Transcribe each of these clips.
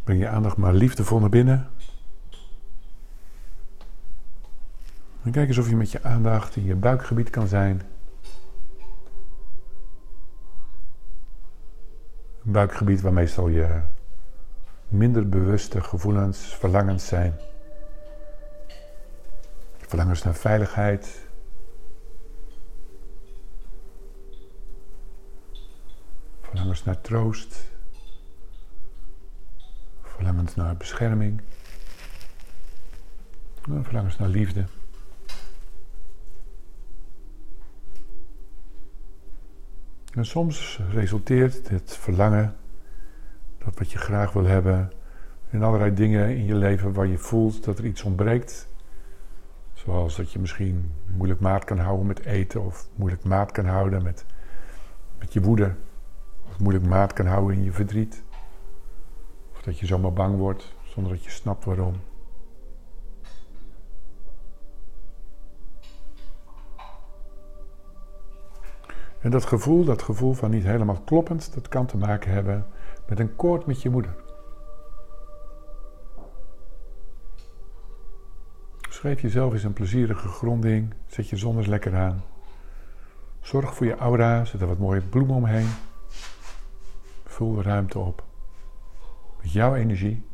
Breng je aandacht maar liefdevol naar binnen. En kijk eens of je met je aandacht in je buikgebied kan zijn. Een buikgebied waar meestal je minder bewuste gevoelens, verlangens zijn. Verlangens naar veiligheid. Verlangens naar troost. Verlangens naar bescherming. Verlangens naar liefde. En soms resulteert dit verlangen, dat wat je graag wil hebben, in allerlei dingen in je leven waar je voelt dat er iets ontbreekt. Zoals dat je misschien moeilijk maat kan houden met eten, of moeilijk maat kan houden met je woede. Of moeilijk maat kan houden in je verdriet. Of dat je zomaar bang wordt, zonder dat je snapt waarom. En dat gevoel van niet helemaal kloppend, dat kan te maken hebben met een koord met je moeder. Schrijf jezelf eens een plezierige gronding, zet je zon eens lekker aan. Zorg voor je aura, zet er wat mooie bloemen omheen. Vul de ruimte op met jouw energie.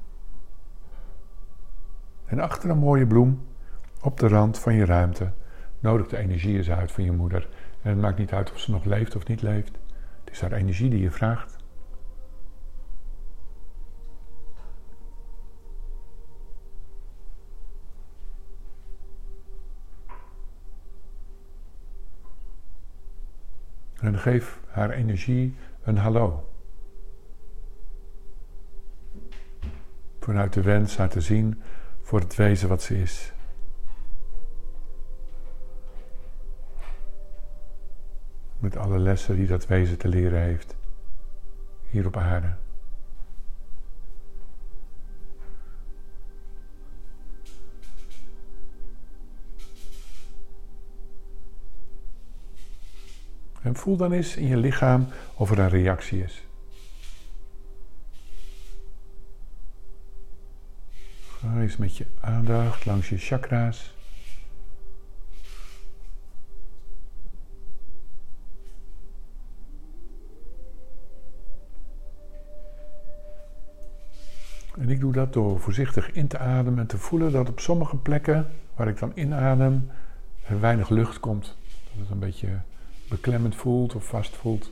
En achter een mooie bloem, op de rand van je ruimte, nodig de energie eens uit van je moeder. En het maakt niet uit of ze nog leeft of niet leeft. Het is haar energie die je vraagt. En geef haar energie een hallo. Vanuit de wens haar te zien voor het wezen wat ze is. Met alle lessen die dat wezen te leren heeft. Hier op aarde. En voel dan eens in je lichaam of er een reactie is. Ga eens met je aandacht langs je chakra's. En ik doe dat door voorzichtig in te ademen en te voelen dat op sommige plekken waar ik dan inadem er weinig lucht komt. Dat het een beetje beklemmend voelt of vast voelt.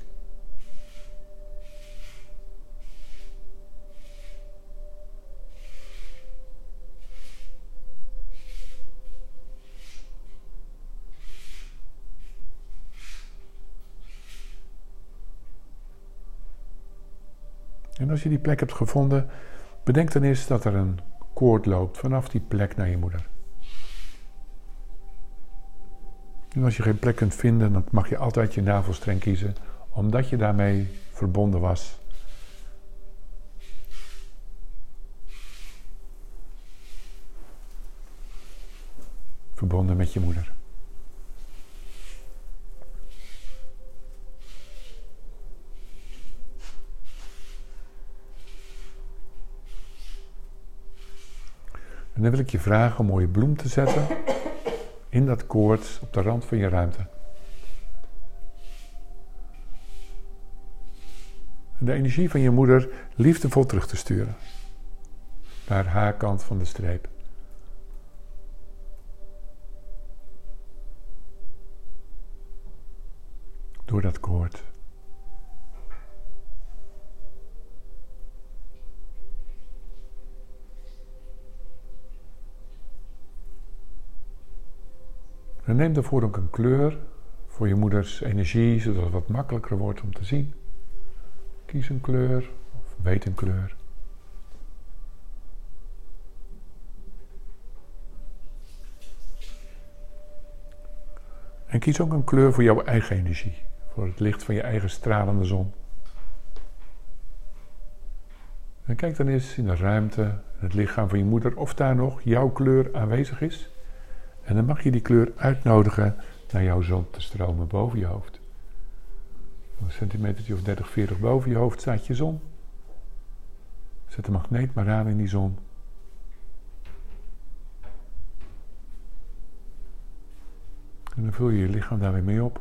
En als je die plek hebt gevonden, bedenk dan eens dat er een koord loopt vanaf die plek naar je moeder. En als je geen plek kunt vinden, dan mag je altijd je navelstreng kiezen, omdat je daarmee verbonden was. Verbonden met je moeder. En dan wil ik je vragen om een mooie bloem te zetten in dat koord op de rand van je ruimte. En de energie van je moeder liefdevol terug te sturen naar haar kant van de streep. Door dat koord. En neem daarvoor ook een kleur voor je moeders energie, zodat het wat makkelijker wordt om te zien. Kies een kleur of weet een kleur. En kies ook een kleur voor jouw eigen energie, voor het licht van je eigen stralende zon. En kijk dan eens in de ruimte, in het lichaam van je moeder, of daar nog jouw kleur aanwezig is. En dan mag je die kleur uitnodigen naar jouw zon te stromen boven je hoofd. Een centimeter of 30, 40 boven je hoofd staat je zon. Zet de magneet maar aan in die zon. En dan vul je je lichaam daar weer mee op.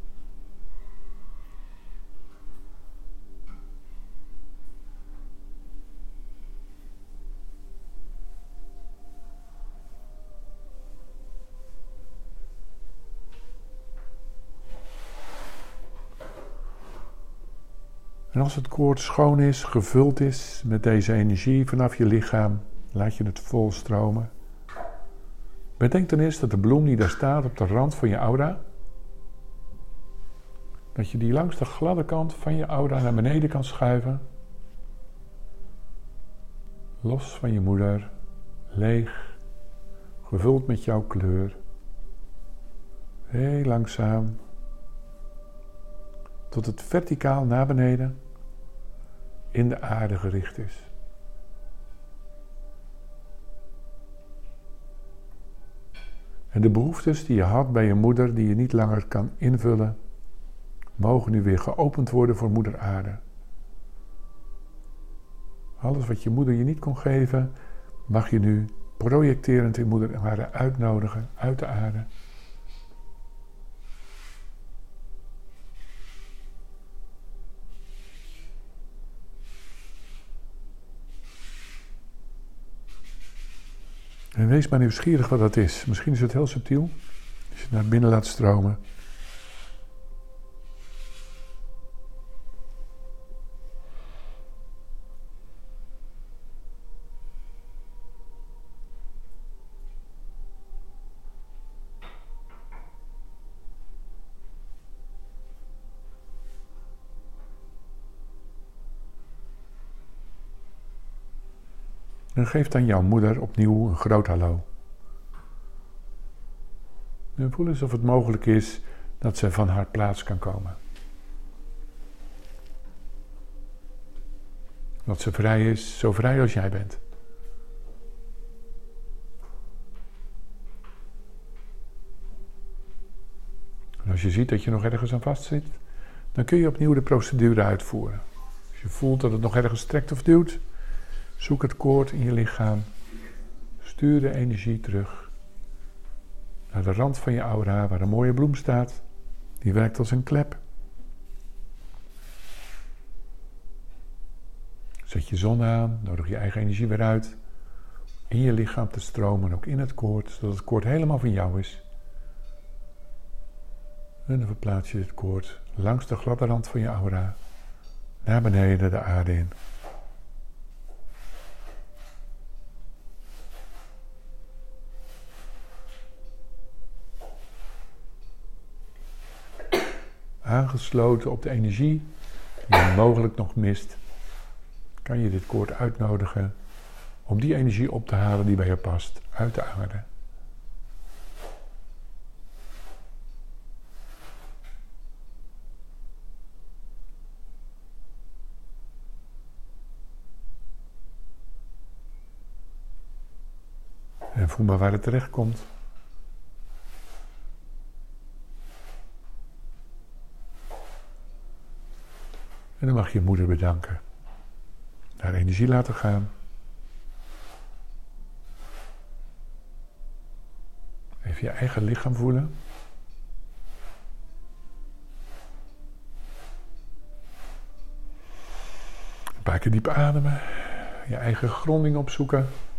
En als het koord schoon is, gevuld is met deze energie vanaf je lichaam, laat je het vol stromen. Bedenk dan eens dat de bloem die daar staat op de rand van je aura, dat je die langs de gladde kant van je aura naar beneden kan schuiven. Los van je moeder, leeg, gevuld met jouw kleur. Heel langzaam, tot het verticaal naar beneden in de aarde gericht is. En de behoeftes die je had bij je moeder, die je niet langer kan invullen, mogen nu weer geopend worden voor moeder aarde. Alles wat je moeder je niet kon geven, mag je nu projecterend in moeder aarde uitnodigen, uit de aarde. En wees maar nieuwsgierig wat dat is. Misschien is het heel subtiel, als je het naar binnen laat stromen. En geef dan jouw moeder opnieuw een groot hallo. En voel eens of het mogelijk is dat ze van haar plaats kan komen. Dat ze vrij is, zo vrij als jij bent. En als je ziet dat je nog ergens aan vastzit, dan kun je opnieuw de procedure uitvoeren. Als je voelt dat het nog ergens trekt of duwt, zoek het koord in je lichaam. Stuur de energie terug naar de rand van je aura, waar een mooie bloem staat. Die werkt als een klep. Zet je zon aan, nodig je eigen energie weer uit. In je lichaam te stromen, ook in het koord, zodat het koord helemaal van jou is. En dan verplaats je het koord langs de gladde rand van je aura, naar beneden de aarde in. Aangesloten op de energie die je mogelijk nog mist, kan je dit koord uitnodigen om die energie op te halen die bij je past uit de aarde. En voel maar waar het terecht komt. En dan mag je moeder bedanken. Haar energie laten gaan. Even je eigen lichaam voelen. Een paar keer diep ademen. Je eigen gronding opzoeken.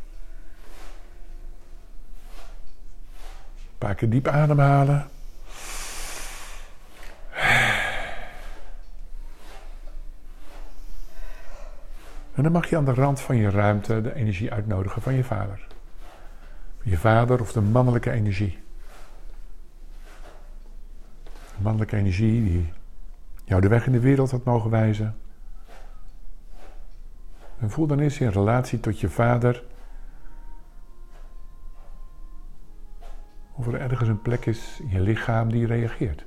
Een paar keer diep ademhalen. En dan mag je aan de rand van je ruimte de energie uitnodigen van je vader. Je vader of de mannelijke energie. De mannelijke energie die jou de weg in de wereld had mogen wijzen. En voel dan eens in relatie tot je vader of er ergens een plek is in je lichaam die reageert.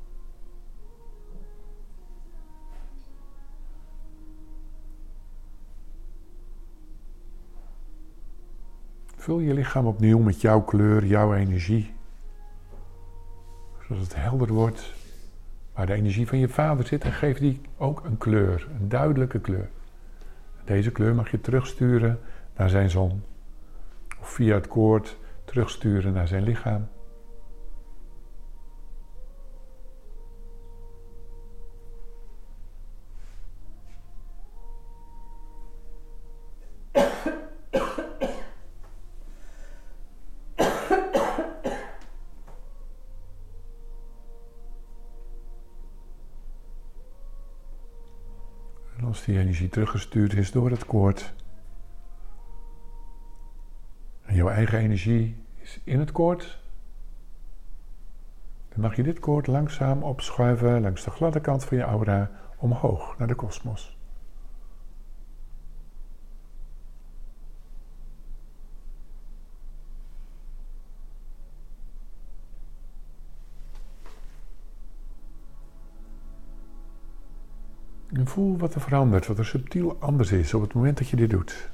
Vul je lichaam opnieuw met jouw kleur, jouw energie. Zodat het helder wordt waar de energie van je vader zit. En geef die ook een kleur, een duidelijke kleur. Een Deze kleur mag je terugsturen naar zijn zon. Of via het koord terugsturen naar zijn lichaam. En als die energie teruggestuurd is door het koord en jouw eigen energie is in het koord, dan mag je dit koord langzaam opschuiven langs de gladde kant van je aura omhoog naar de kosmos. En voel wat er verandert, wat er subtiel anders is op het moment dat je dit doet.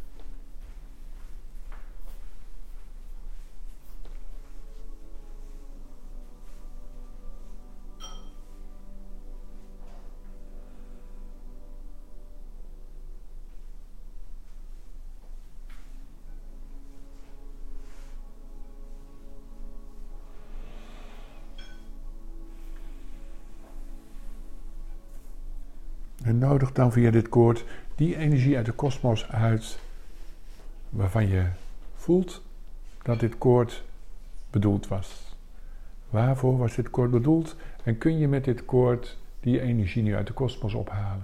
En nodig dan via dit koord die energie uit de kosmos uit waarvan je voelt dat dit koord bedoeld was. Waarvoor was dit koord bedoeld? En kun je met dit koord die energie nu uit de kosmos ophalen?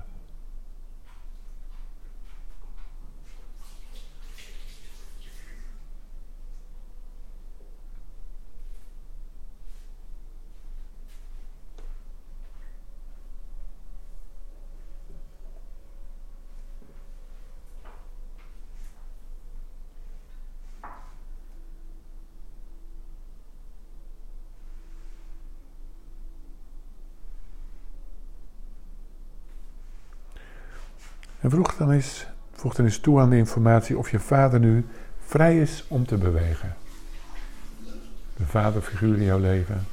En voeg dan eens toe aan de informatie of je vader nu vrij is om te bewegen. De vaderfiguur in jouw leven.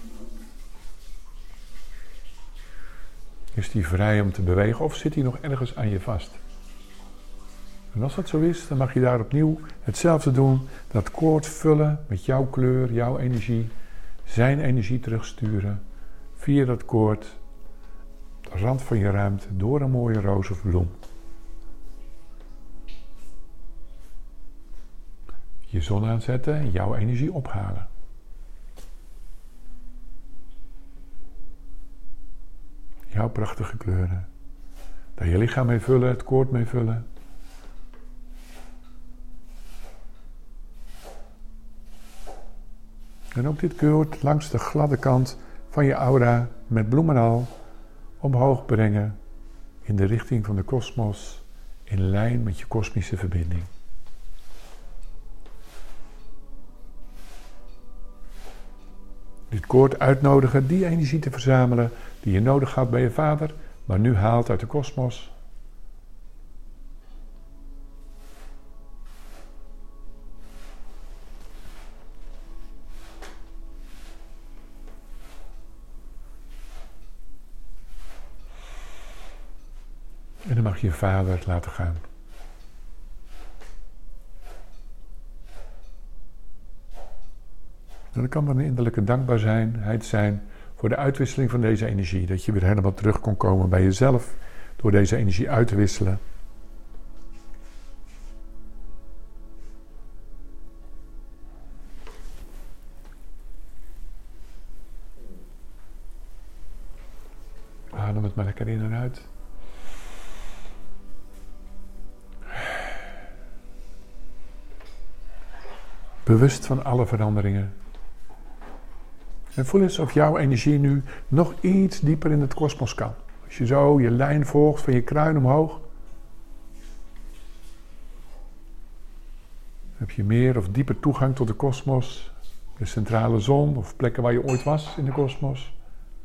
Is die vrij om te bewegen of zit hij nog ergens aan je vast? En als dat zo is, dan mag je daar opnieuw hetzelfde doen. Dat koord vullen met jouw kleur, jouw energie. Zijn energie terugsturen. Via dat koord. De rand van je ruimte. Door een mooie roos of bloem. Je zon aanzetten en jouw energie ophalen. Jouw prachtige kleuren. Daar je lichaam mee vullen, het koord mee vullen. En ook dit koord langs de gladde kant van je aura met bloem en al omhoog brengen in de richting van de kosmos, in lijn met je kosmische verbinding. Dit koord uitnodigen die energie te verzamelen die je nodig had bij je vader, maar nu haalt uit de kosmos. En dan mag je je vader het laten gaan. En dan kan er een innerlijke dankbaarheid zijn voor de uitwisseling van deze energie. Dat je weer helemaal terug kon komen bij jezelf door deze energie uit te wisselen. Adem het maar lekker in en uit. Bewust van alle veranderingen. En voel eens of jouw energie nu nog iets dieper in het kosmos kan. Als je zo je lijn volgt van je kruin omhoog. Heb je meer of dieper toegang tot de kosmos. De centrale zon of plekken waar je ooit was in de kosmos.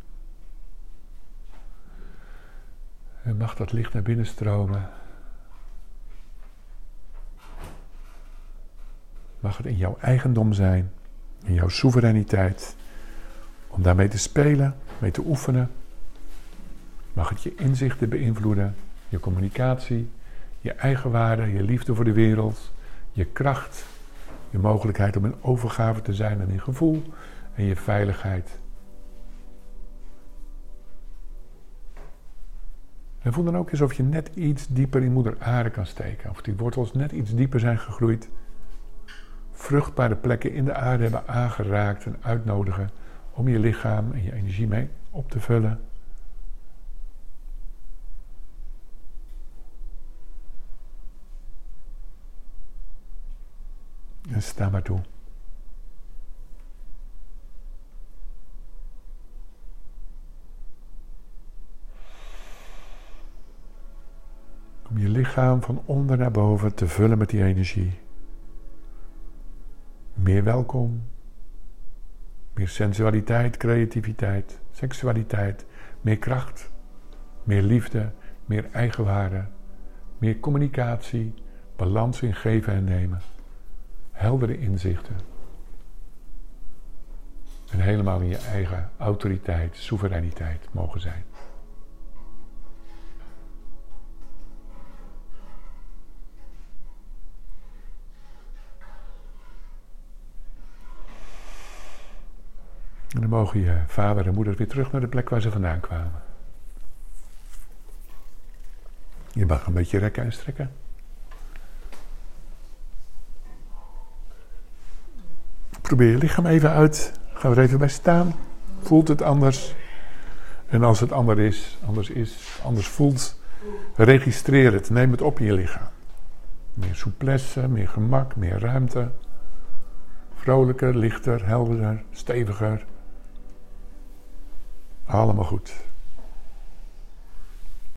En mag dat licht naar binnen stromen. Mag het in jouw eigendom zijn. In jouw soevereiniteit. Om daarmee te spelen, mee te oefenen. Mag het je inzichten beïnvloeden, je communicatie, Je eigenwaarde, je liefde voor de wereld, je kracht, je mogelijkheid om in overgave te zijn en in gevoel en je veiligheid. En voel dan ook eens of je net iets dieper in moeder aarde kan steken. Of die wortels net iets dieper zijn gegroeid. Vruchtbare plekken in de aarde hebben aangeraakt en uitnodigen om je lichaam en je energie mee op te vullen. En sta maar toe. Om je lichaam van onder naar boven te vullen met die energie. Meer welkom. Meer sensualiteit, creativiteit, seksualiteit. Meer kracht. Meer liefde. Meer eigenwaarde. Meer communicatie. Balans in geven en nemen. Heldere inzichten. En helemaal in je eigen autoriteit, soevereiniteit mogen zijn. En dan mogen je vader en moeder weer terug naar de plek waar ze vandaan kwamen. Je mag een beetje rekken en strekken. Probeer je lichaam even uit. Ga er even bij staan. Voelt het anders? En als het anders voelt, registreer het. Neem het op in je lichaam. Meer souplesse, meer gemak, meer ruimte. Vrolijker, lichter, helderder, steviger. Allemaal goed.